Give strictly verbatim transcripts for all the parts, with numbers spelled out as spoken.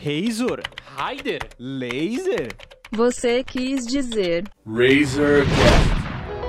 Razor, Raider, Laser. Você quis dizer Razorcast.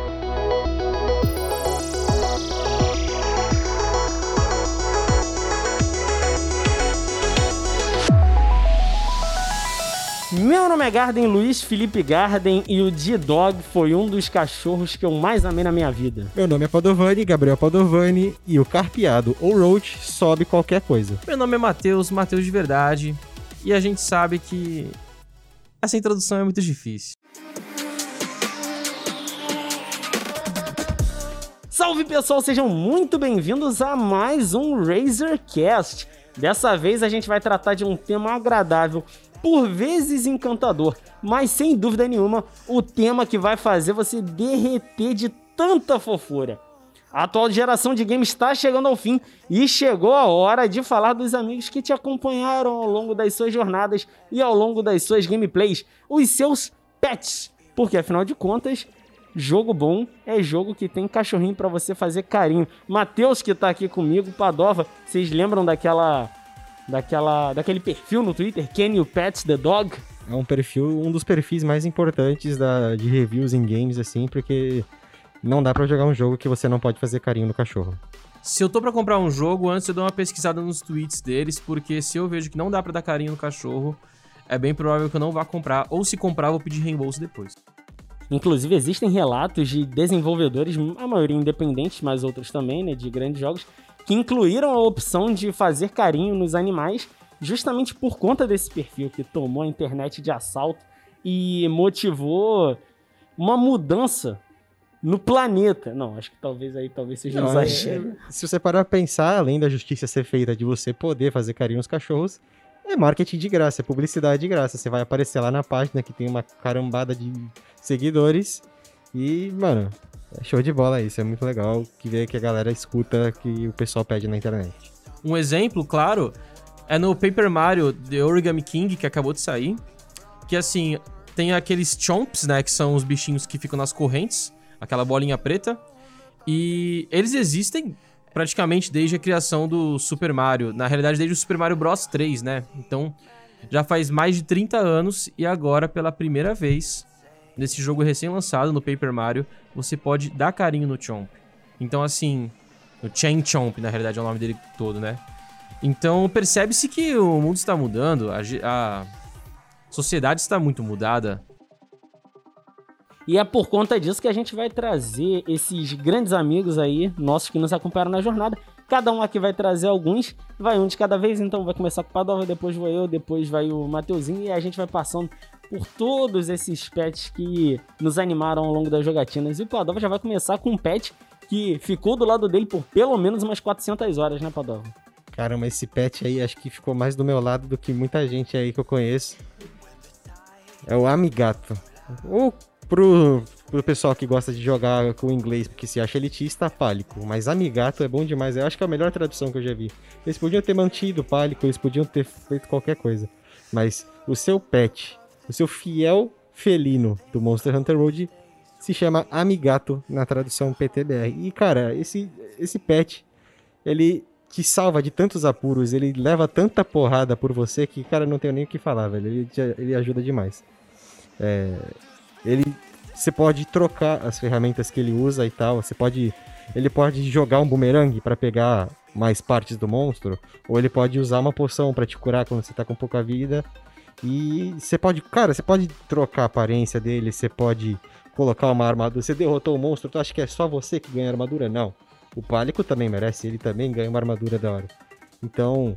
Meu nome é Garden, Luiz Felipe Garden, e o D-Dog foi um dos cachorros que eu mais amei na minha vida. Meu nome é Padovani, Gabriel Padovani, e o carpeado ou roach sobe qualquer coisa. Meu nome é Matheus, Matheus de verdade, e a gente sabe que essa introdução é muito difícil. Salve pessoal, sejam muito bem-vindos a mais um Razorcast. Dessa vez a gente vai tratar de um tema agradável, por vezes encantador, mas sem dúvida nenhuma, o tema que vai fazer você derreter de tanta fofura. A atual geração de games está chegando ao fim e chegou a hora de falar dos amigos que te acompanharam ao longo das suas jornadas e ao longo das suas gameplays, os seus pets, porque afinal de contas, jogo bom é jogo que tem cachorrinho pra você fazer carinho. Matheus, que tá aqui comigo, Padova, vocês lembram daquela... Daquela, daquele perfil no Twitter, Can You Pet the Dog? É um perfil, um dos perfis mais importantes da, de reviews em games, assim, porque não dá pra jogar um jogo que você não pode fazer carinho no cachorro. Se eu tô pra comprar um jogo, antes eu dou uma pesquisada nos tweets deles, porque se eu vejo que não dá pra dar carinho no cachorro, é bem provável que eu não vá comprar, ou se comprar, eu vou pedir reembolso depois. Inclusive, existem relatos de desenvolvedores, a maioria independentes, mas outros também, né, de grandes jogos, que incluíram a opção de fazer carinho nos animais justamente por conta desse perfil que tomou a internet de assalto e motivou uma mudança no planeta. Não, acho que talvez aí talvez seja um exagero. É, se você parar pra pensar, além da justiça ser feita de você poder fazer carinho nos cachorros, é marketing de graça, é publicidade de graça. Você vai aparecer lá na página que tem uma carambada de seguidores e, mano... É show de bola isso, é muito legal que ver que a galera escuta que o pessoal pede na internet. Um exemplo, claro, é no Paper Mario The Origami King, que acabou de sair, que assim, tem aqueles chomps, né, que são os bichinhos que ficam nas correntes, aquela bolinha preta, e eles existem praticamente desde a criação do Super Mario, na realidade desde o Super Mario Bros três, né, então já faz mais de trinta anos e agora pela primeira vez... Nesse jogo recém-lançado, no Paper Mario, você pode dar carinho no Chomp. Então, assim... O Chain Chomp, na realidade, é o nome dele todo, né? Então, percebe-se que o mundo está mudando. A, a sociedade está muito mudada. E é por conta disso que a gente vai trazer esses grandes amigos aí, nossos que nos acompanharam na jornada. Cada um aqui vai trazer alguns, vai um de cada vez. Então, vai começar com o Padova, depois vou eu, depois vai o Mateuzinho. E a gente vai passando... por todos esses pets que nos animaram ao longo das jogatinas. E o Padova já vai começar com um pet que ficou do lado dele por pelo menos umas quatrocentas horas, né, Padova? Caramba, esse pet aí acho que ficou mais do meu lado do que muita gente aí que eu conheço. É o Amigato. Ou pro, pro pessoal que gosta de jogar com o inglês, porque se acha elitista, Pálico. Mas Amigato é bom demais, eu acho que é a melhor tradução que eu já vi. Eles podiam ter mantido o Pálico, eles podiam ter feito qualquer coisa. Mas o seu pet... O seu fiel felino do Monster Hunter Road se chama Amigato na tradução P T B R. E, cara, esse, esse pet, ele te salva de tantos apuros, ele leva tanta porrada por você que, cara, não tenho nem o que falar, velho. Ele, te, ele ajuda demais. É, ele, você pode trocar as ferramentas que ele usa e tal. Você pode, ele pode jogar um bumerangue para pegar mais partes do monstro, ou ele pode usar uma poção para te curar quando você tá com pouca vida. E você pode, cara, você pode trocar a aparência dele, você pode colocar uma armadura. Você derrotou o monstro, tu acha que é só você que ganha armadura? Não. O Pálico também merece, ele também ganha uma armadura da hora. Então,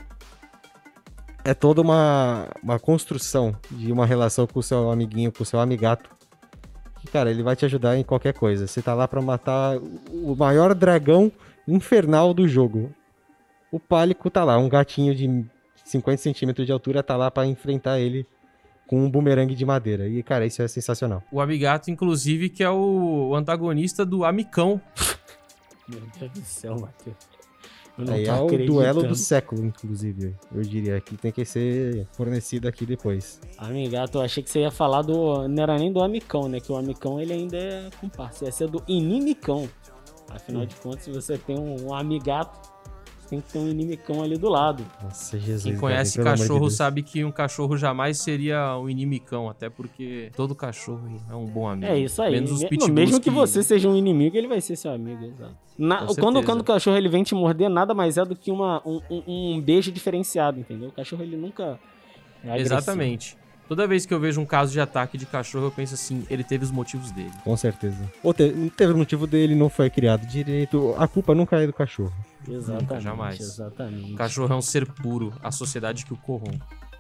é toda uma, uma construção de uma relação com o seu amiguinho, com o seu amigato. Que, cara, ele vai te ajudar em qualquer coisa. Você tá lá pra matar o maior dragão infernal do jogo. O Pálico tá lá, um gatinho de... cinquenta centímetros de altura, tá lá pra enfrentar ele com um bumerangue de madeira. E, cara, isso é sensacional. O Amigato, inclusive, que é o antagonista do Amicão. Meu Deus do céu, Matheus. Aí é o duelo do século, inclusive. Eu diria que tem que ser fornecido aqui depois. Amigato, eu achei que você ia falar do... Não era nem do Amicão, né? Que o Amicão, ele ainda é comparsa. Ia ser do Inimicão. Afinal hum. de contas, se você tem um, um Amigato... tem que ter um inimicão ali do lado. Nossa, Jesus. Quem conhece cara, pelo amor de cachorro Deus. sabe que um cachorro jamais seria um inimicão, até porque todo cachorro é um bom amigo. É isso aí. Menos os Me- pitbulls Mesmo que você seja um inimigo, ele vai ser seu amigo, exato. Na- Com quando, certeza. quando o cachorro ele vem te morder, nada mais é do que uma, um, um- um beijo diferenciado, entendeu? O cachorro ele nunca é agressivo. Exatamente. Toda vez que eu vejo um caso de ataque de cachorro, eu penso assim, ele teve os motivos dele. Com certeza. Ou te- não teve motivo dele, não foi criado direito. A culpa nunca é do cachorro. Exatamente, Nunca, jamais. exatamente. O cachorro é um ser puro, a sociedade que o corrompe.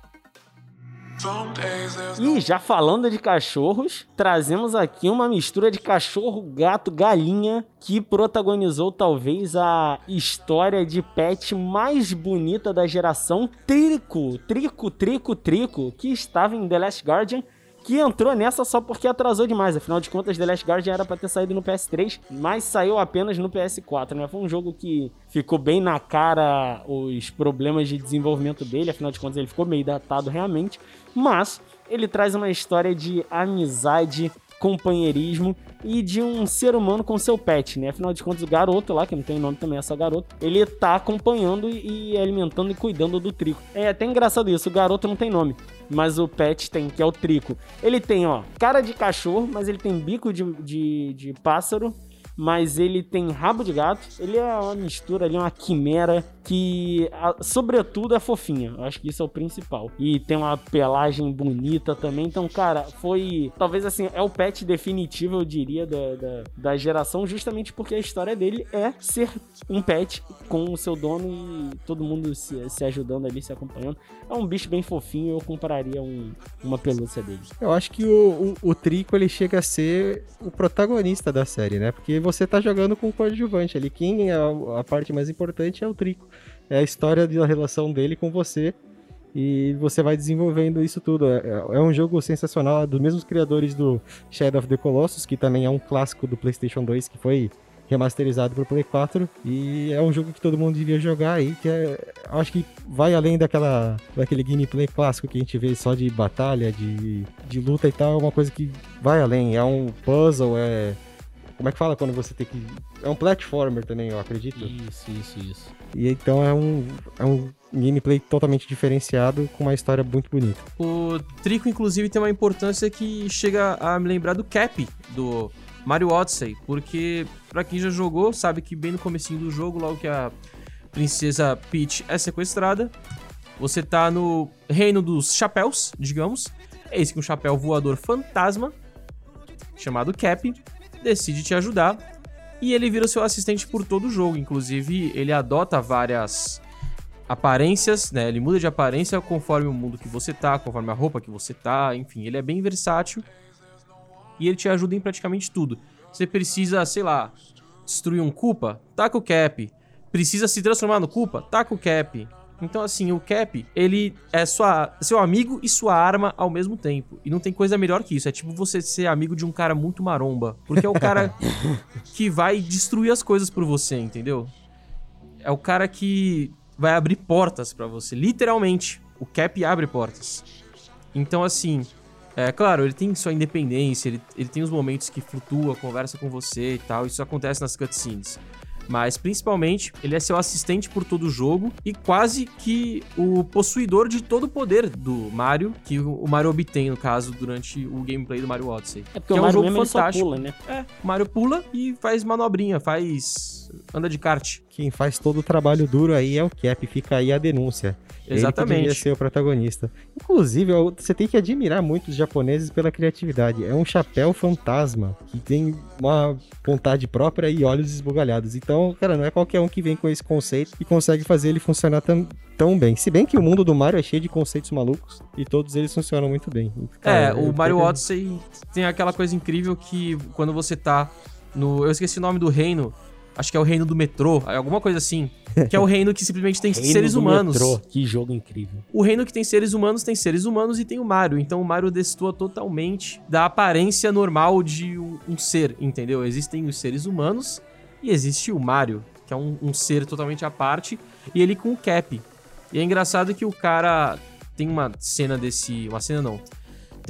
E já falando de cachorros, trazemos aqui uma mistura de cachorro, gato, galinha, que protagonizou talvez a história de pet mais bonita da geração, Trico, Trico, Trico, Trico, que estava em The Last Guardian, que entrou nessa só porque atrasou demais. Afinal de contas, The Last Guardian era pra ter saído no P S três, mas saiu apenas no P S quatro, né? Foi um jogo que ficou bem na cara os problemas de desenvolvimento dele, afinal de contas ele ficou meio datado realmente, mas ele traz uma história de amizade, companheirismo e de um ser humano com seu pet, né? Afinal de contas, o garoto lá, que não tem nome também, essa garota, ele tá acompanhando e alimentando e cuidando do Trico. É até engraçado isso, o garoto não tem nome, mas o pet tem, que é o Trico. Ele tem, ó, cara de cachorro, mas ele tem bico de, de, de pássaro, mas ele tem rabo de gato. Ele é uma mistura ali, uma quimera que, a, sobretudo, é fofinha. Eu acho que isso é o principal. E tem uma pelagem bonita também. Então, cara, foi... Talvez, assim, é o pet definitivo, eu diria, da, da, da geração, justamente porque a história dele é ser um pet com o seu dono e todo mundo se, se ajudando ali, se acompanhando. É um bicho bem fofinho, eu compraria um, uma pelúcia dele. Eu acho que o, o, o Trico, ele chega a ser o protagonista da série, né? Porque você tá jogando com o coadjuvante ali. Quem é a, a parte mais importante é o Trico. É a história da relação dele com você. E você vai desenvolvendo isso tudo. É, é um jogo sensacional, dos mesmos criadores do Shadow of the Colossus, que também é um clássico do PlayStation dois, que foi remasterizado pro Play quatro. E é um jogo que todo mundo devia jogar aí, que é, acho que vai além daquela, daquele gameplay clássico que a gente vê só de batalha, de, de luta e tal. É uma coisa que vai além. É um puzzle, é... Como é que fala quando você tem que... É um platformer também, eu acredito. Isso, isso, isso. E então é um, é um gameplay totalmente diferenciado, com uma história muito bonita. O Trico, inclusive, tem uma importância que chega a me lembrar do Cap, do Mario Odyssey, porque pra quem já jogou, sabe que bem no comecinho do jogo, logo que a princesa Peach é sequestrada, você tá no reino dos chapéus, digamos. Eis que um chapéu voador fantasma, chamado Cap, decide te ajudar, e ele vira seu assistente por todo o jogo. Inclusive, ele adota várias aparências, né? Ele muda de aparência conforme o mundo que você tá, conforme a roupa que você tá, enfim, ele é bem versátil e ele te ajuda em praticamente tudo. Você precisa, sei lá, destruir um Koopa? Taca o Cap. Precisa se transformar no Koopa? Taca o Cap. Então, assim, o Cap, ele é sua, seu amigo e sua arma ao mesmo tempo. E não tem coisa melhor que isso. É tipo você ser amigo de um cara muito maromba. Porque é o cara que vai destruir as coisas por você, entendeu? É o cara que vai abrir portas pra você. Literalmente, o Cap abre portas. Então, assim, é claro, ele tem sua independência, ele, ele tem os momentos que flutua, conversa com você e tal. Isso acontece nas cutscenes. Mas, principalmente, ele é seu assistente por todo o jogo e quase que o possuidor de todo o poder do Mario, que o Mario obtém, no caso, durante o gameplay do Mario Odyssey. É porque que o é um Mario jogo mesmo ele só fantástico. pula, né? É, o Mario pula e faz manobrinha, faz... anda de kart. Quem faz todo o trabalho duro aí é o Cap, fica aí a denúncia. Exatamente. Ele que devia ser o protagonista. Inclusive, ó, você tem que admirar muito os japoneses pela criatividade. É um chapéu fantasma que tem uma vontade própria e olhos esbugalhados. Então, cara, não é qualquer um que vem com esse conceito e consegue fazer ele funcionar tão, tão bem. Se bem que o mundo do Mario é cheio de conceitos malucos e todos eles funcionam muito bem. Cara, É, o eu- Mario eu- Odyssey tem aquela coisa incrível que quando você tá no... Eu esqueci o nome do reino. Acho que é o reino do metrô, alguma coisa assim. Que é o reino que simplesmente tem Reino seres do humanos. Metrô. Que jogo incrível. O reino que tem seres humanos tem seres humanos e tem o Mario. Então o Mario destoa totalmente da aparência normal de um, um ser, entendeu? Existem os seres humanos e existe o Mario, que é um, um ser totalmente à parte, e ele com o Cap. E é engraçado que o cara tem uma cena desse... Uma cena não.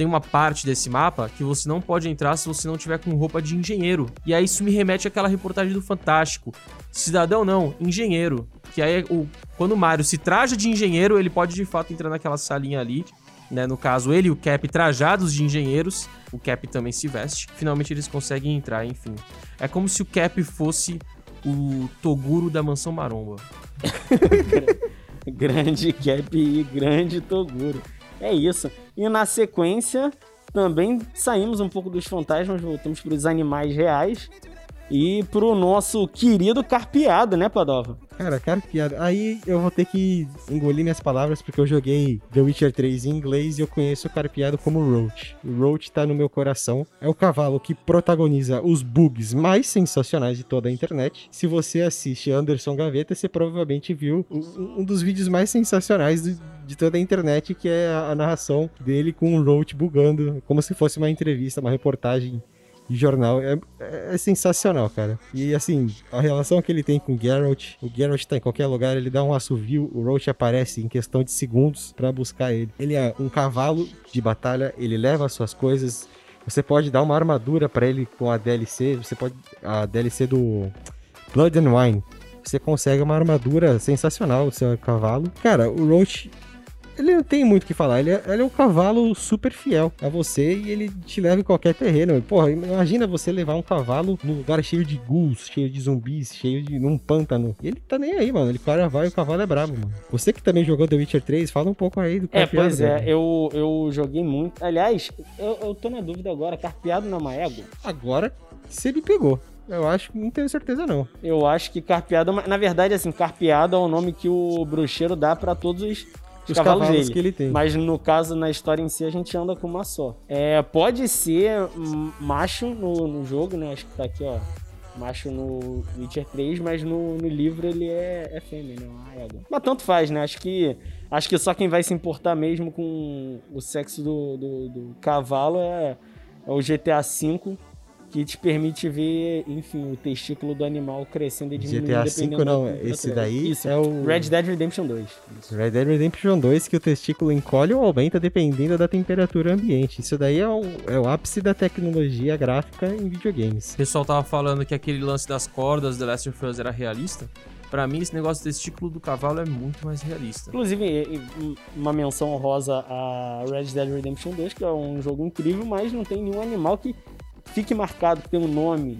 tem uma parte desse mapa que você não pode entrar se você não tiver com roupa de engenheiro. E aí isso me remete àquela reportagem do Fantástico. Cidadão não, engenheiro. Que aí, o, quando o Mario se traja de engenheiro, ele pode de fato entrar naquela salinha ali, né? No caso, ele e o Cap trajados de engenheiros. O Cap também se veste. Finalmente eles conseguem entrar, enfim. É como se o Cap fosse o Toguro da Mansão Maromba. Grande Cap e grande Toguro. É isso. E na sequência, também saímos um pouco dos fantasmas, voltamos para os animais reais e pro nosso querido carpeado, né, Padova? Cara, carpeado. Aí eu vou ter que engolir minhas palavras porque eu joguei The Witcher três em inglês e eu conheço o carpeado como Roach. O Roach tá no meu coração. É o cavalo que protagoniza os bugs mais sensacionais de toda a internet. Se você assiste Anderson Gaveta, você provavelmente viu um dos vídeos mais sensacionais de, de toda a internet, que é a, a narração dele com o Roach bugando, como se fosse uma entrevista, uma reportagem de jornal. É, é sensacional, cara. E assim, a relação que ele tem com o Geralt, o Geralt tá em qualquer lugar, ele dá um assovio, o Roach aparece em questão de segundos pra buscar ele. Ele é um cavalo de batalha, ele leva as suas coisas, você pode dar uma armadura pra ele com a D L C, você pode, a D L C do Blood and Wine, você consegue uma armadura sensacional do seu cavalo. Cara, o Roach, ele não tem muito o que falar, ele é, ele é um cavalo super fiel a você e ele te leva em qualquer terreno. Porra, imagina você levar um cavalo num lugar cheio de ghouls, cheio de zumbis, cheio de... num pântano. E ele tá nem aí, mano, ele cara vai e o cavalo é brabo, mano. Você que também jogou The Witcher três, fala um pouco aí do carpeado. É, pois é, velho. eu, eu joguei muito. Aliás, eu, eu tô na dúvida agora, carpeado na Maego? Agora, você me pegou. Eu acho que não tenho certeza, não. Eu acho que carpeado... Na verdade, assim, carpeado é o nome que o bruxeiro dá pra todos os... Os cavalos, cavalos dele. que ele tem. Mas no caso, na história em si, a gente anda com uma só. É, pode ser macho no, no jogo, né? Acho que tá aqui, ó. Macho no Witcher três, mas no, no livro ele é, é fêmea, né? Uma égua. Mas tanto faz, né? Acho que, acho que só quem vai se importar mesmo com o sexo do, do, do cavalo é, é o G T A cinco, que te permite ver, enfim, o testículo do animal crescendo e diminuindo. G T A cinco não, da, esse da daí Isso, é o... Red Dead Redemption dois. Isso. Red Dead Redemption dois, que o testículo encolhe ou aumenta dependendo da temperatura ambiente. Isso daí é o, é o ápice da tecnologia gráfica em videogames. O pessoal tava falando que aquele lance das cordas do The Last of Us era realista. Pra mim, esse negócio do testículo do cavalo é muito mais realista. Inclusive, uma menção honrosa a Red Dead Redemption dois, que é um jogo incrível, mas não tem nenhum animal que fique marcado, que tem um nome.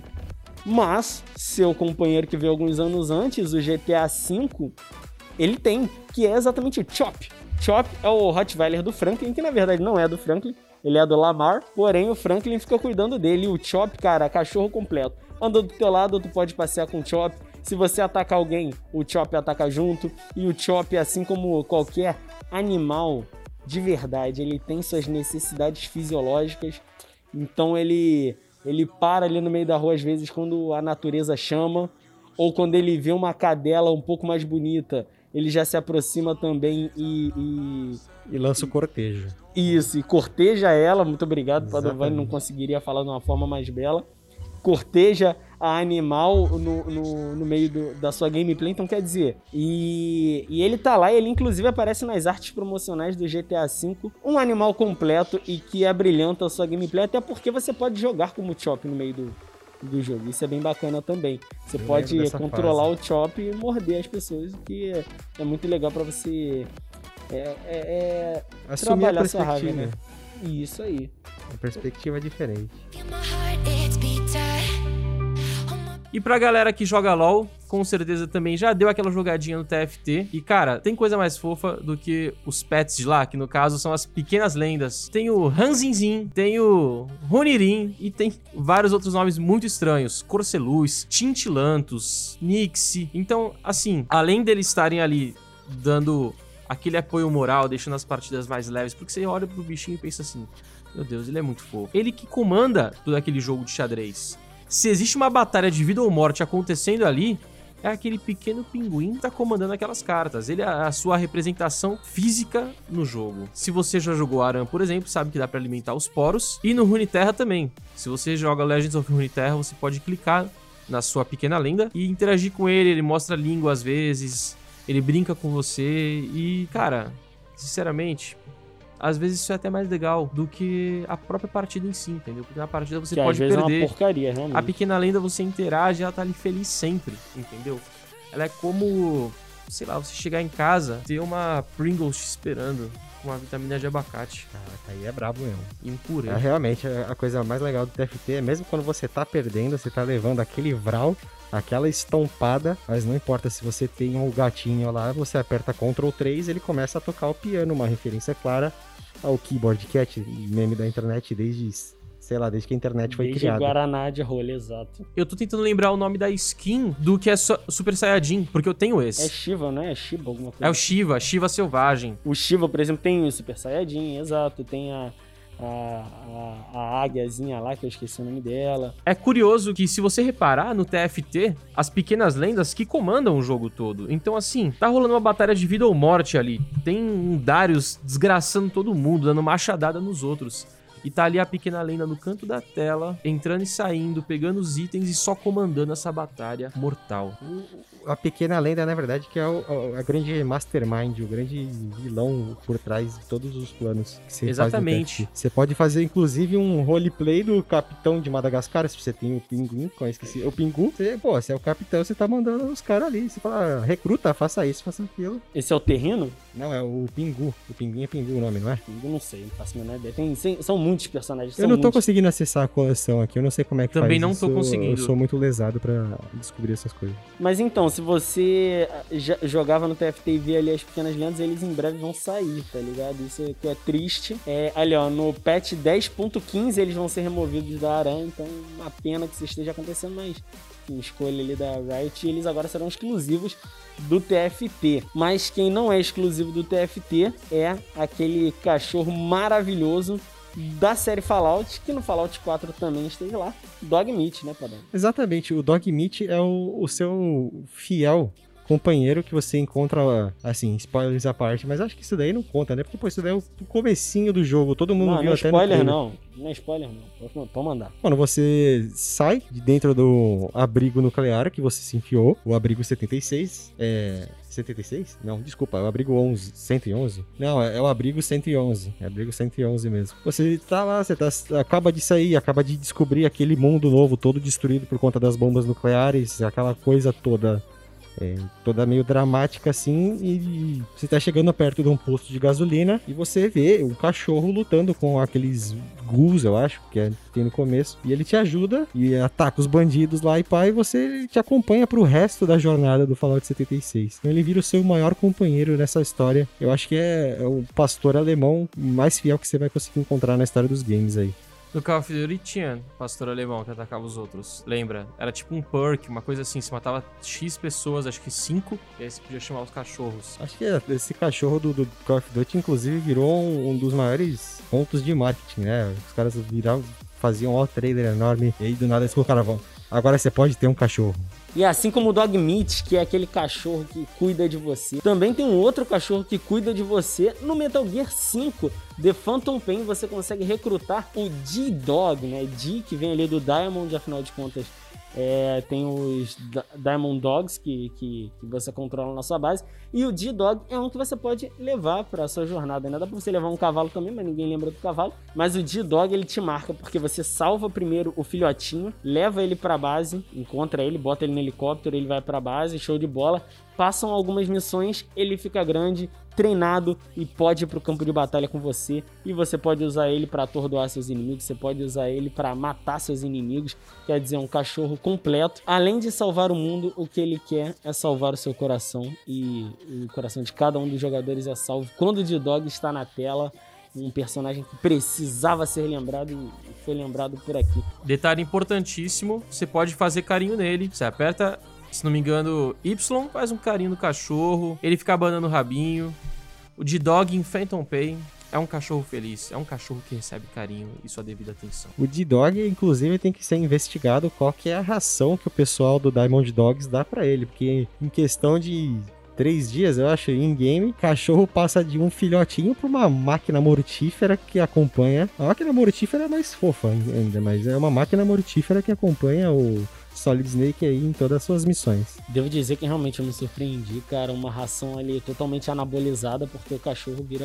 Mas, seu companheiro que veio alguns anos antes, o G T A cinco, ele tem, que é exatamente o Chop. Chop é o Rottweiler do Franklin, que na verdade não é do Franklin, ele é do Lamar, porém o Franklin fica cuidando dele. E o Chop, cara, cachorro completo. Anda do teu lado, tu pode passear com o Chop. Se você atacar alguém, o Chop ataca junto. E o Chop, assim como qualquer animal de verdade, ele tem suas necessidades fisiológicas. Então ele, ele para ali no meio da rua às vezes quando a natureza chama, ou quando ele vê uma cadela um pouco mais bonita, ele já se aproxima também e... E, e lança o cortejo. Isso, e corteja ela, muito obrigado, Exatamente. Padovani não conseguiria falar de uma forma mais bela. Corteja a animal no, no, no meio do, da sua gameplay, então quer dizer, e, e ele tá lá, ele inclusive aparece nas artes promocionais do G T A cinco, um animal completo e que abrilhanta a sua gameplay, até porque você pode jogar como Chop no meio do, do jogo, isso é bem bacana também. Você Eu pode lembro dessa controlar fase. o Chop e morder as pessoas, o que é, é muito legal pra você é, é, é Assumir a trabalhar sua raiva, perspectiva. né? Isso aí. Uma perspectiva diferente. E pra galera que joga LoL, com certeza também já deu aquela jogadinha no T F T. E, cara, tem coisa mais fofa do que os pets de lá, que no caso são as pequenas lendas. Tem o Hanzinzin, tem o Runirin e tem vários outros nomes muito estranhos. Corceluz, Tintilantus, Nixie. Então, assim, além deles estarem ali dando aquele apoio moral, deixando as partidas mais leves, porque você olha pro bichinho e pensa assim, meu Deus, ele é muito fofo. Ele que comanda todo aquele jogo de xadrez. Se existe uma batalha de vida ou morte acontecendo ali, é aquele pequeno pinguim que tá comandando aquelas cartas. Ele é a sua representação física no jogo. Se você já jogou Aran, por exemplo, sabe que dá pra alimentar os poros. E no Runeterra também. Se você joga Legends of Runeterra, você pode clicar na sua pequena lenda e interagir com ele. Ele mostra língua às vezes, ele brinca com você e, cara, sinceramente, às vezes isso é até mais legal do que a própria partida em si, entendeu? Porque na partida você Que pode às vezes perder. é uma porcaria, realmente. A pequena lenda você interage, ela tá ali feliz sempre, entendeu? Ela é como, sei lá, você chegar em casa, ter uma Pringles te esperando, com uma vitamina de abacate Caraca, aí é brabo mesmo. e um purê. É, realmente, a a coisa mais legal do T F T é mesmo quando você tá perdendo, você tá levando aquele vral, aquela estompada, mas não importa se você tem um gatinho lá, você aperta control três, ele começa a tocar o piano, uma referência clara ao Keyboard Cat, meme da internet desde, sei lá, desde que a internet foi Desde criada. Guaraná de rolha, exato. Eu tô tentando lembrar o nome da skin do que é Su- Super Saiyajin, porque eu tenho É esse. Shiva, não é? É Shiba, alguma coisa. É o Shiva, Shiva Selvagem. O Shiva, por exemplo, tem o Super Saiyajin, exato. Tem a, a, a, a águiazinha lá, que eu esqueci o nome dela. É curioso que, se você reparar no T F T, as pequenas lendas que comandam o jogo todo. Então, assim, tá rolando uma batalha de vida ou morte ali. Tem um Darius desgraçando todo mundo, dando machadada nos outros. E tá ali a pequena lenda no canto da tela, entrando e saindo, pegando os itens e só comandando essa batalha mortal. A pequena lenda, na verdade, que é o, o- a grande mastermind, o grande vilão por trás de todos os planos que você Exatamente. faz no T F T. Você pode fazer, inclusive, um roleplay do capitão de Madagascar, se você tem o Pinguim, qual é eu esqueci, o Pingu, você, pô, você é o capitão, você tá mandando os caras ali, você fala, ah, recruta, faça isso, faça aquilo. Esse é o Terrino? Não, é o Pingu, o Pinguim é Pingu o nome, não é? Eu não sei, não faço a menor ideia. Tem, sem- são muitos personagens. Eu são não tô muitos. conseguindo acessar a coleção aqui, eu não sei como é que Também faz não tô isso, conseguindo. Eu sou muito lesado pra descobrir essas coisas. Mas então, se você já jogava no T F T e via ali as pequenas lendas, eles em breve vão sair, tá ligado? Isso que é triste. É, ali, ó, no patch dez ponto quinze eles vão ser removidos da aranha, então uma pena que isso esteja acontecendo, mas enfim, escolha ali da Riot, e eles agora serão exclusivos do T F T. Mas quem não é exclusivo do T F T é aquele cachorro maravilhoso da série Fallout, que no Fallout quatro também esteve lá, Dogmeat, né, Padrão? Exatamente, o Dogmeat é o, o seu fiel companheiro que você encontra, assim, spoilers à parte, mas acho que isso daí não conta, né? Porque, pô, isso daí é o comecinho do jogo, todo mundo Não, viu não é até no spoiler trailer. não, não é spoiler não, pode, pode mandar. Quando você sai de dentro do abrigo nuclear que você se enfiou, o abrigo setenta e seis, é... setenta e seis? Não, desculpa, é o abrigo onze, cento e onze? Não, é, é o abrigo cento e onze, é o abrigo cento e onze mesmo. Você tá lá, você tá, acaba de sair, acaba de descobrir aquele mundo novo, todo destruído por conta das bombas nucleares, aquela coisa toda... É, toda meio dramática assim, e você tá chegando perto de um posto de gasolina e você vê um cachorro lutando com aqueles ghouls, eu acho, que, é, que tem no começo, e ele te ajuda e ataca os bandidos lá e pá, e você te acompanha pro resto da jornada do Fallout setenta e seis. Então ele vira o seu maior companheiro nessa história. Eu acho que é, é o pastor alemão mais fiel que você vai conseguir encontrar na história dos games aí. No Call of Duty tinha pastor alemão que atacava os outros. Lembra? Era tipo um perk, uma coisa assim. Você matava X pessoas, acho que cinco, e aí você podia chamar os cachorros. Acho que esse cachorro do, do Call of Duty, inclusive, virou um, um dos maiores pontos de marketing, né? Os caras viravam, faziam um trailer enorme, e aí do nada eles colocaram, "Vão, agora você pode ter um cachorro." E assim como o Dogmeat, que é aquele cachorro que cuida de você, também tem um outro cachorro que cuida de você. No Metal Gear cinco, The Phantom Pain, você consegue recrutar o D-Dog, né? D, que vem ali do Diamond, afinal de contas, é, tem os D- Diamond Dogs que, que, que você controla na sua base. E o D-Dog é um que você pode levar pra sua jornada. Ainda dá pra você levar um cavalo também, mas ninguém lembra do cavalo. Mas o D-Dog, ele te marca, porque você salva primeiro o filhotinho, leva ele pra base, encontra ele, bota ele no helicóptero, ele vai pra base, show de bola. Passam algumas missões, ele fica grande, treinado e pode ir pro campo de batalha com você. E você pode usar ele pra atordoar seus inimigos, você pode usar ele pra matar seus inimigos. Quer dizer, um cachorro completo. Além de salvar o mundo, o que ele quer é salvar o seu coração. E o coração de cada um dos jogadores é salvo quando o D-Dog está na tela. Um personagem que precisava ser lembrado e foi lembrado por aqui. Detalhe importantíssimo, você pode fazer carinho nele. Você aperta, se não me engano, Y, faz um carinho no cachorro, ele fica abanando o rabinho. O D-Dog em Phantom Pain é um cachorro feliz, é um cachorro que recebe carinho e sua devida atenção. O D-Dog, inclusive, tem que ser investigado qual que é a ração que o pessoal do Diamond Dogs dá pra ele, porque em questão de três dias, eu acho, in-game, cachorro passa de um filhotinho pra uma máquina mortífera que acompanha. A máquina mortífera é mais fofa ainda, mas é uma máquina mortífera que acompanha o Solid Snake aí em todas as suas missões. Devo dizer que realmente eu me surpreendi, cara. Uma ração ali totalmente anabolizada, porque o cachorro vira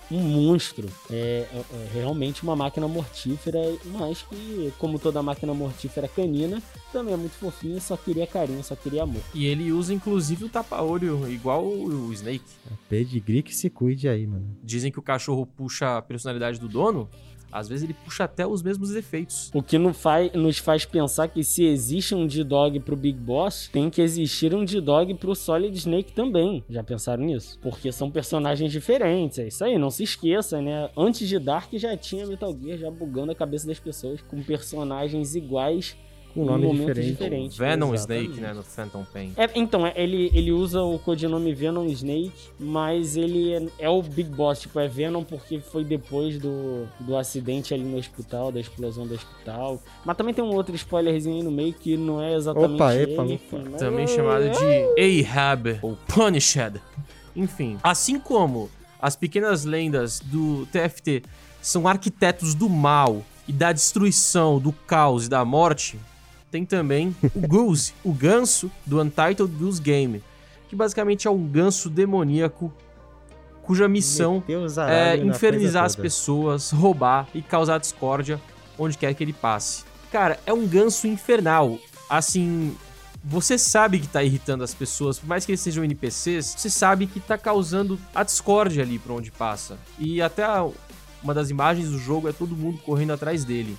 um monstro. É, é, é realmente uma máquina mortífera, mas que, como toda máquina mortífera canina, também é muito fofinho, só queria carinho, só queria amor. E ele usa, inclusive, o tapa-olho, igual o Snake. Pedigree que se cuide aí, mano. Dizem que o cachorro puxa a personalidade do dono, às vezes ele puxa até os mesmos efeitos. O que nos faz, nos faz pensar que se existe um D-Dog pro Big Boss, tem que existir um D-Dog pro Solid Snake também. Já pensaram nisso? Porque são personagens diferentes, é isso aí, não se esqueça, né? Antes de Dark já tinha Metal Gear já bugando a cabeça das pessoas com personagens iguais, Um em nome momentos diferente. diferentes. Venom Exatamente. Snake, né, no Phantom Pain. É, então, é, ele, ele usa o codinome Venom Snake, mas ele é, é o Big Boss, tipo, é Venom porque foi depois do, do acidente ali no hospital, da explosão do hospital. Mas também tem um outro spoilerzinho aí no meio que não é exatamente Opa, ele. epa, enfim, opa. mas Também é- chamado de Ahab, ou Punished. Enfim, assim como as pequenas lendas do T F T são arquitetos do mal e da destruição, do caos e da morte, tem também o Goose, o ganso do Untitled Goose Game, que basicamente é um ganso demoníaco cuja missão Meteu os é aralhos na infernizar coisa as toda. pessoas, roubar e causar discórdia onde quer que ele passe. Cara, é um ganso infernal. Assim, você sabe que tá irritando as pessoas, por mais que eles sejam N P Cs, você sabe que tá causando a discórdia ali por onde passa. E até a- uma das imagens do jogo é todo mundo correndo atrás dele.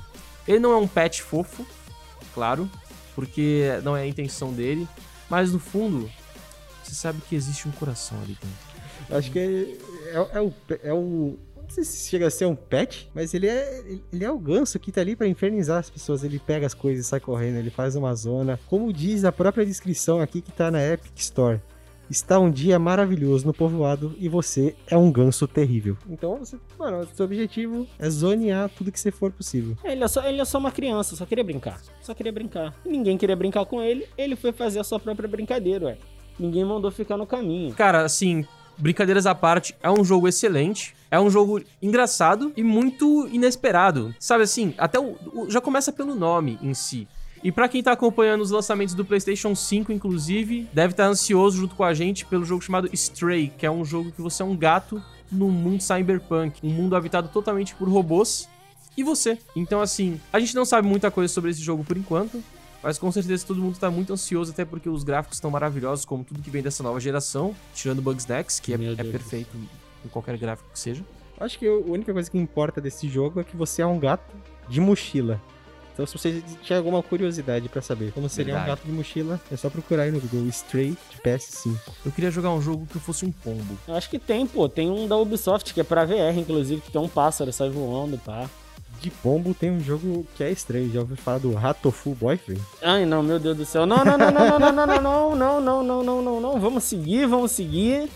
Ele não é um pet fofo, claro, porque não é a intenção dele, mas no fundo, você sabe que existe um coração ali dentro. Acho que é, é, é o, é o... Não sei se chega a ser um pet, mas ele é, ele é o ganso que tá ali pra infernizar as pessoas. Ele pega as coisas e sai correndo, ele faz uma zona. Como diz a própria descrição aqui que tá na Epic Store. Está um dia maravilhoso no povoado e você é um ganso terrível. Então, você, mano, seu objetivo é zonear tudo que você for possível. Ele é, só, ele é só uma criança, só queria brincar. Só queria brincar. Ninguém queria brincar com ele, ele foi fazer a sua própria brincadeira, ué. Ninguém mandou ficar no caminho. Cara, assim, brincadeiras à parte, é um jogo excelente. É um jogo engraçado e muito inesperado. Sabe assim, até o, o- já começa pelo nome em si. E pra quem tá acompanhando os lançamentos do PlayStation cinco, inclusive, deve estar ansioso junto com a gente pelo jogo chamado Stray, que é um jogo que você é um gato num mundo cyberpunk, um mundo habitado totalmente por robôs e você. Então, assim, a gente não sabe muita coisa sobre esse jogo por enquanto, mas com certeza todo mundo tá muito ansioso, até porque os gráficos estão maravilhosos, como tudo que vem dessa nova geração, tirando Bugsnax, que é, Meu é Deus. perfeito em qualquer gráfico que seja. Acho que a única coisa que importa desse jogo é que você é um gato de mochila. Então, se você tiver alguma curiosidade pra saber como seria Verdade. um gato de mochila, é só procurar aí no Google Stray de P S cinco. Eu queria jogar um jogo que fosse um pombo. Eu acho que tem, pô. Tem um da Ubisoft, que é pra V R, inclusive, que tem um pássaro, sai voando, pá. De pombo tem um jogo que é estranho. Já ouviu falar do Ratofu Boyfriend? Ai, não, meu Deus do céu. Não, não, não, não, não, não, não, não, não, não, não, não, não, não. Vamos seguir, vamos seguir.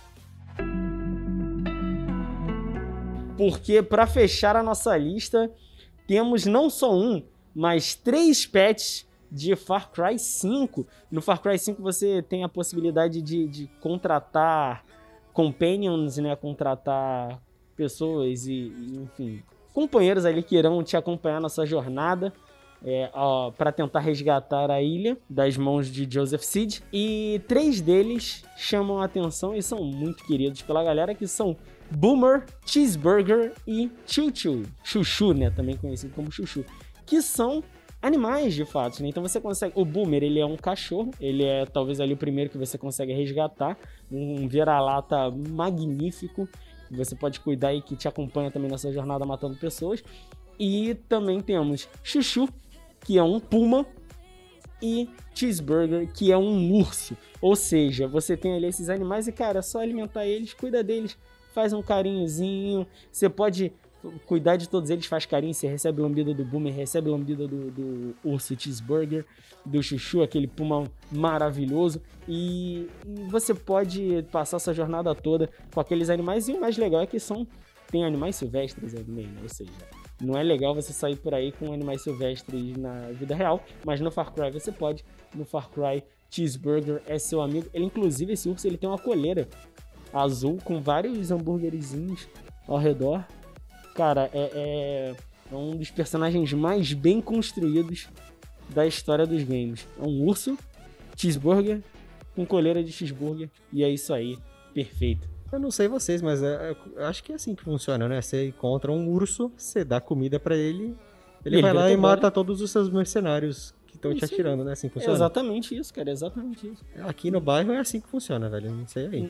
Porque pra fechar a nossa lista, temos não só um, mas três patches de Far Cry cinco. No Far Cry cinco você tem a possibilidade de, de contratar companions, né? Contratar pessoas e, e, enfim, companheiros ali que irão te acompanhar nessa jornada. É, para tentar resgatar a ilha das mãos de Joseph Seed. E três deles chamam a atenção e são muito queridos pela galera, que são Boomer, Cheeseburger e Chuchu. Chuchu, né? Também conhecido como Chuchu. Que são animais, de fato, né? Então você consegue... O Boomer, ele é um cachorro. Ele é talvez ali o primeiro que você consegue resgatar. Um vira-lata magnífico. Que você pode cuidar e que te acompanha também nessa jornada matando pessoas. E também temos Chuchu, que é um puma, e Cheeseburger, que é um urso. Ou seja, você tem ali esses animais e, cara, é só alimentar eles, cuida deles, faz um carinhozinho. Você pode cuidar de todos eles, faz carinho. Você recebe a lambida do Boomer, recebe a lambida do, do urso Cheeseburger, do Chuchu, aquele puma maravilhoso. E, e você pode passar essa jornada toda com aqueles animais. E o mais legal é que são tem animais silvestres aí no meio, né? Ou seja, não é legal você sair por aí com animais silvestres na vida real, mas no Far Cry você pode. No Far Cry, Cheeseburger é seu amigo. Ele, inclusive, esse urso, ele tem uma coleira azul com vários hambúrguerzinhos ao redor. Cara, é, é, é um dos personagens mais bem construídos da história dos games. É um urso, cheeseburger, com coleira de cheeseburger, e é isso aí, perfeito. Eu não sei vocês, mas é, eu acho que é assim que funciona, né? Você encontra um urso, você dá comida pra ele, ele E ele vai lá vira e teu mata brother. todos os seus mercenários que estão te Isso aí. atirando, né? Assim que É funciona. exatamente isso, cara, é exatamente isso. Aqui no bairro é assim que funciona, velho. Não sei aí.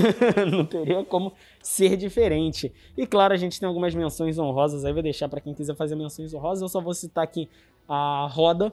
Não teria como ser diferente. E claro, a gente tem algumas menções honrosas, aí vou deixar pra quem quiser fazer menções honrosas, eu só vou citar aqui a roda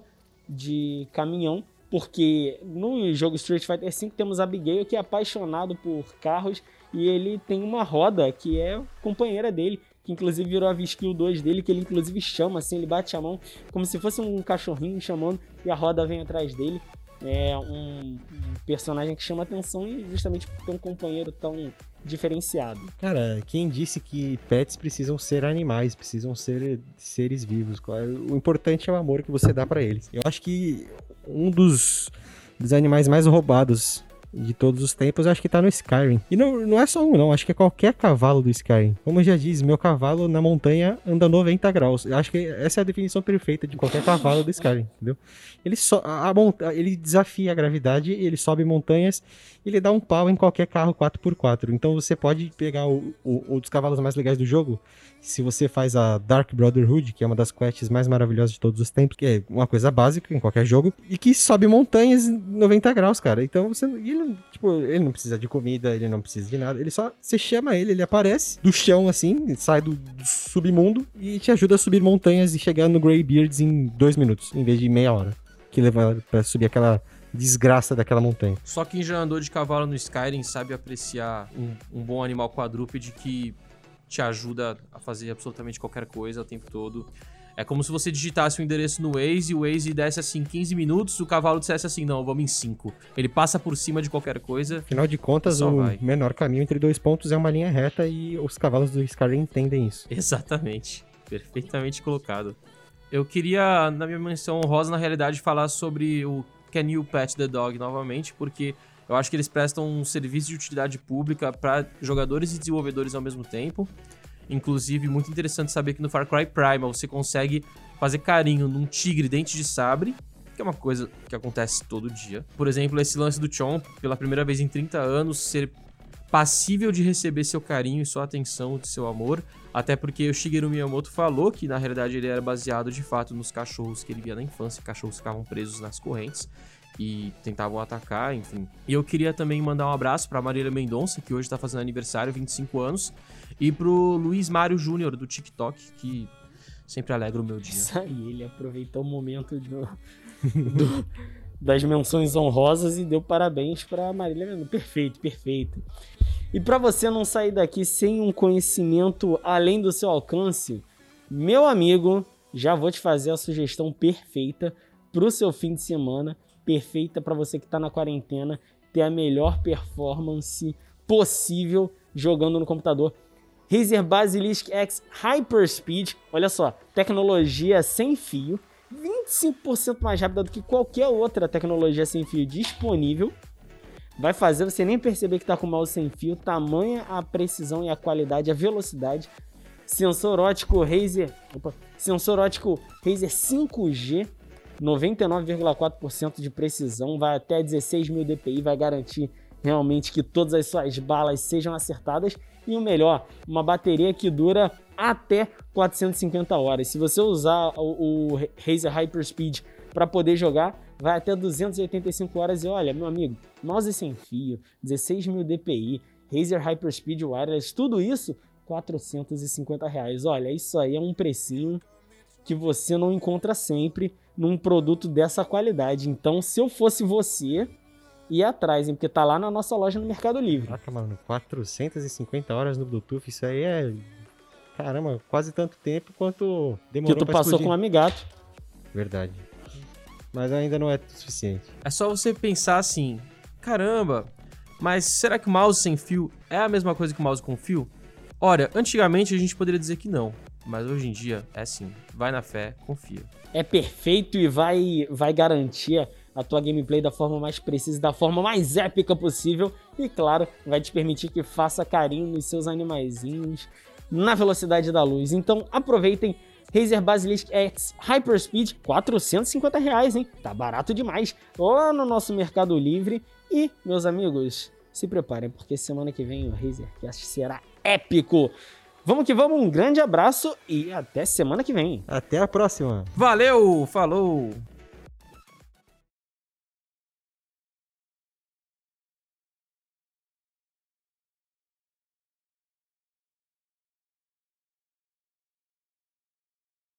de caminhão, porque no jogo Street Fighter cinco temos Abigail, que é apaixonado por carros, e ele tem uma roda que é companheira dele, que inclusive virou a V-Skill dois dele, que ele inclusive chama, assim, ele bate a mão como se fosse um cachorrinho chamando, e a roda vem atrás dele. É um, um personagem que chama atenção e justamente por ter um companheiro tão diferenciado. Cara, quem disse que pets precisam ser animais, precisam ser seres vivos? O importante é o amor que você dá pra eles. Eu acho que um dos, dos animais mais roubados de todos os tempos, eu acho que tá no Skyrim. E não, não é só um, não. Acho que é qualquer cavalo do Skyrim. Como já diz, meu cavalo na montanha anda noventa graus. Eu acho que essa é a definição perfeita de qualquer cavalo do Skyrim, entendeu? Ele, so, a, a monta- ele desafia a gravidade, ele sobe montanhas, ele dá um pau em qualquer carro quatro por quatro. Então você pode pegar o, o, um dos cavalos mais legais do jogo, se você faz a Dark Brotherhood, que é uma das quests mais maravilhosas de todos os tempos, que é uma coisa básica em qualquer jogo, e que sobe montanhas em noventa graus, cara. Então você, ele, tipo, ele não precisa de comida, ele não precisa de nada, ele só, você chama ele, ele aparece do chão assim, sai do, do submundo e te ajuda a subir montanhas e chegar no Greybeards em dois minutos, em vez de meia hora, que leva pra subir aquela desgraça daquela montanha. Só quem já andou de cavalo no Skyrim sabe apreciar um, um bom animal quadrúpede que te ajuda a fazer absolutamente qualquer coisa o tempo todo. É como se você digitasse o endereço no Waze e o Waze desse assim quinze minutos, o cavalo dissesse assim, não, vamos em cinco. Ele passa por cima de qualquer coisa. Afinal de contas, Só o vai. menor caminho entre dois pontos é uma linha reta e os cavalos do Skyrim entendem isso. Exatamente. Perfeitamente colocado. Eu queria, na minha menção honrosa, na realidade, falar sobre o Can You Pet the Dog novamente, porque eu acho que eles prestam um serviço de utilidade pública para jogadores e desenvolvedores ao mesmo tempo. Inclusive, muito interessante saber que no Far Cry Primal você consegue fazer carinho num tigre dente de sabre, que é uma coisa que acontece todo dia. Por exemplo, esse lance do Chomp, pela primeira vez em trinta anos, ser passível de receber seu carinho e sua atenção, de seu amor, até porque o Shigeru Miyamoto falou que, na realidade, ele era baseado, de fato, nos cachorros que ele via na infância, cachorros que ficavam presos nas correntes e tentavam atacar, enfim. E eu queria também mandar um abraço pra Marília Mendonça, que hoje tá fazendo aniversário, vinte e cinco anos, e pro Luiz Mário Júnior, do TikTok, que sempre alegra o meu dia. Isso aí, ele aproveitou o momento do, do- das menções honrosas e deu parabéns pra Marília Mendonça. Perfeito, perfeito. E pra você não sair daqui sem um conhecimento além do seu alcance, meu amigo, já vou te fazer a sugestão perfeita pro seu fim de semana, perfeita pra você que tá na quarentena, ter a melhor performance possível jogando no computador. Razer Basilisk X Hyperspeed, olha só, tecnologia sem fio, vinte e cinco por cento mais rápida do que qualquer outra tecnologia sem fio disponível. Vai fazer você nem perceber que está com o mouse sem fio, tamanha a precisão e a qualidade, a velocidade. Sensor óptico Razer, opa, sensor óptico Razer cinco G, noventa e nove vírgula quatro por cento de precisão, vai até dezesseis mil D P I, vai garantir realmente que todas as suas balas sejam acertadas. E o melhor, uma bateria que dura até quatrocentas e cinquenta horas. Se você usar o, o Razer Hyperspeed para poder jogar, vai até duzentas e oitenta e cinco horas. E olha, meu amigo, mouse sem fio, dezesseis mil D P I, Razer Hyperspeed Wireless, tudo isso, quatrocentos e cinquenta reais. Olha, isso aí é um precinho que você não encontra sempre num produto dessa qualidade. Então, se eu fosse você, ia atrás, hein? Porque tá lá na nossa loja no Mercado Livre. Caraca, mano, quatrocentas e cinquenta horas no Bluetooth, isso aí é... Caramba, quase tanto tempo quanto demorou Que tu pra passou explodir. com um Amigato. Verdade. Mas ainda não é o suficiente. É só você pensar assim, caramba, mas será que o mouse sem fio é a mesma coisa que o mouse com fio? Olha, antigamente a gente poderia dizer que não, mas hoje em dia é sim. Vai na fé, confia. É perfeito e vai, vai garantir a tua gameplay da forma mais precisa, da forma mais épica possível. E claro, vai te permitir que faça carinho nos seus animaizinhos na velocidade da luz. Então aproveitem Razer Basilisk X Hyperspeed, quatrocentos e cinquenta reais, hein? Tá barato demais. Lá no nosso Mercado Livre. E, meus amigos, se preparem, porque semana que vem o RazerCast será épico. Vamos que vamos, um grande abraço e até semana que vem. Até a próxima. Valeu, falou!